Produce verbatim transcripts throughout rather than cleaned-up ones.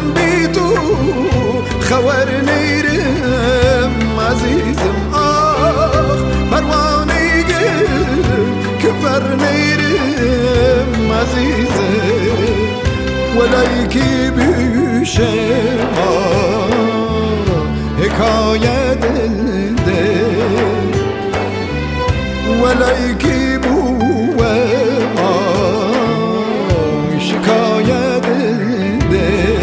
بی تو خبر نیرم عزیزم آخ پروانه که بر نیرم عزیزم ولایکی بیشه ما حکایه دل دل ولایکی بوه ما شکایه دل دل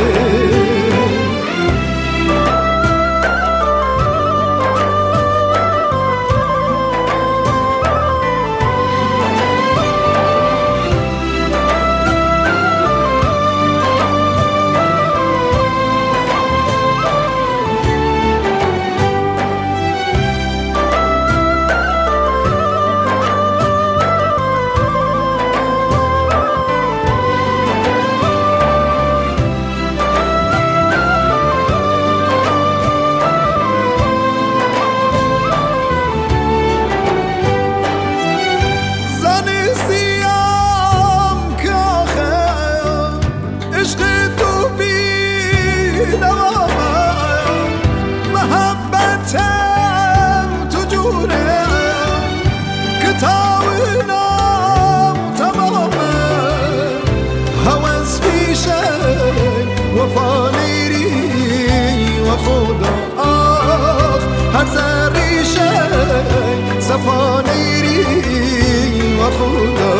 وفا نیری و خدا آخ هر ذریشه صفا نیری و خدا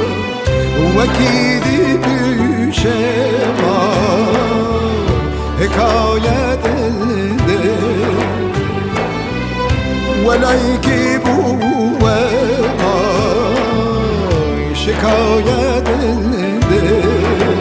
وکیدی بیشه ما حکایت دل ولایکی بوه ما شکایت دل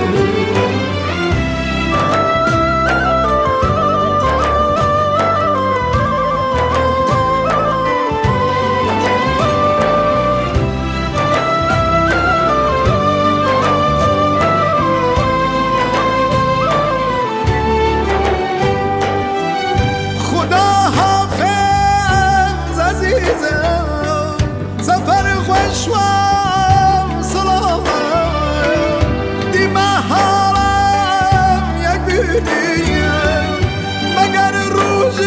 سفر خوش و سلامت دی مهارم یک بیدیم مگر روز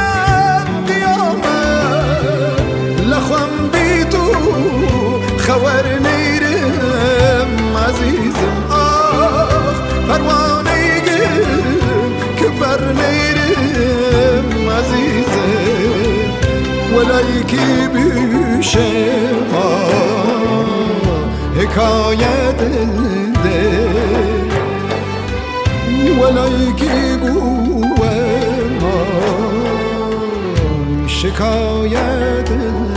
قیامت لخوام بی تو خبر نیرم عزیزم آخ پروانه که بر نیرم عزیزم ولایکی بیشه ما حکایت دل ولایکی بوه ما شکایت دل